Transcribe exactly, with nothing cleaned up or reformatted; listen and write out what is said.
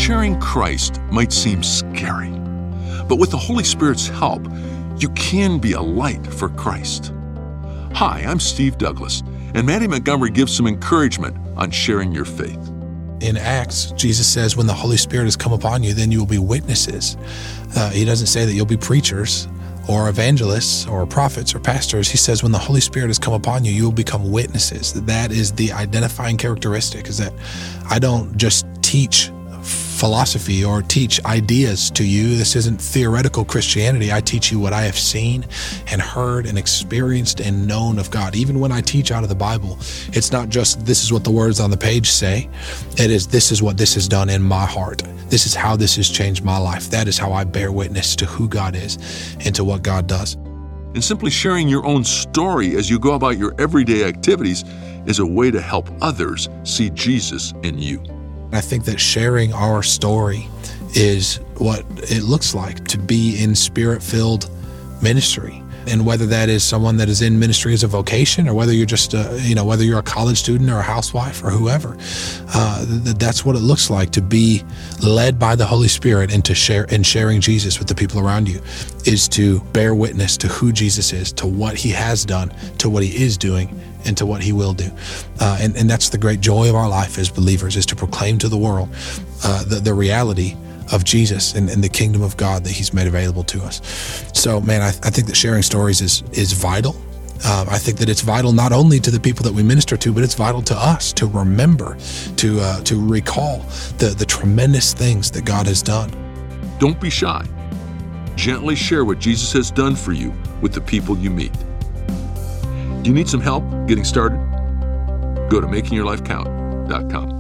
Sharing Christ might seem scary, but with the Holy Spirit's help, you can be a light for Christ. Hi, I'm Steve Douglas, and Maddie Montgomery gives some encouragement on sharing your faith. In Acts, Jesus says, when the Holy Spirit has come upon you, then you will be witnesses. Uh, he doesn't say that you'll be preachers or evangelists or prophets or pastors. He says when the Holy Spirit has come upon you, you will become witnesses. That is the identifying characteristic, is that I don't just teach philosophy or teach ideas to you. This isn't theoretical Christianity. I teach you what I have seen and heard and experienced and known of God. Even when I teach out of the Bible, it's not just this is what the words on the page say. It is this is what this has done in my heart. This is how this has changed my life. That is how I bear witness to who God is and to what God does. And simply sharing your own story as you go about your everyday activities is a way to help others see Jesus in you. I think that sharing our story is what it looks like to be in Spirit-filled ministry. And whether that is someone that is in ministry as a vocation, or whether you're just, a, you know, whether you're a college student or a housewife or whoever, uh, th- that's what it looks like to be led by the Holy Spirit and to share and sharing Jesus with the people around you, is to bear witness to who Jesus is, to what he has done, to what he is doing, and to what he will do. Uh, and, and that's the great joy of our life as believers, is to proclaim to the world uh, the, the reality of Jesus and, and the kingdom of God that he's made available to us. So, man, I, I think that sharing stories is is vital. Um, I think that it's vital not only to the people that we minister to, but it's vital to us to remember, to uh, to recall the, the tremendous things that God has done. Don't be shy. Gently share what Jesus has done for you with the people you meet. Do you need some help getting started? Go to making your life count dot com.